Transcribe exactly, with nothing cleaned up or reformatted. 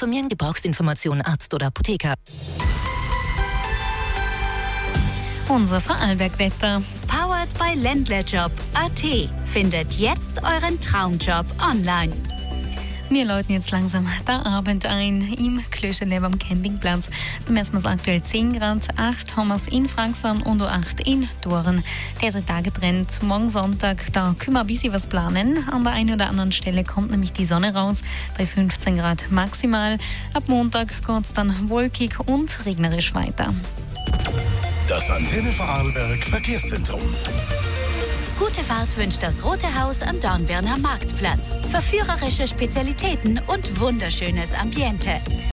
informieren, Gebrauchsinformationen Arzt oder Apotheker. Unser Vorarlberg-Wetter. Powered by Ländlerjob Punkt a t. Findet jetzt euren Traumjob online. Wir läuten jetzt langsam der Abend ein im Klöschele am Campingplatz. Da messen wir es aktuell zehn Grad, acht haben wir es in Franksam und auch acht in Doren. Der drei Tage Trend. Morgen Sonntag, da können wir ein bisschen was planen. An der einen oder anderen Stelle kommt nämlich die Sonne raus, bei fünfzehn Grad maximal. Ab Montag geht es dann wolkig und regnerisch weiter. Das Antenne Vorarlberg Verkehrszentrum. Gute Fahrt wünscht das Rote Haus am Dornbirner Marktplatz. Verführerische Spezialitäten und wunderschönes Ambiente.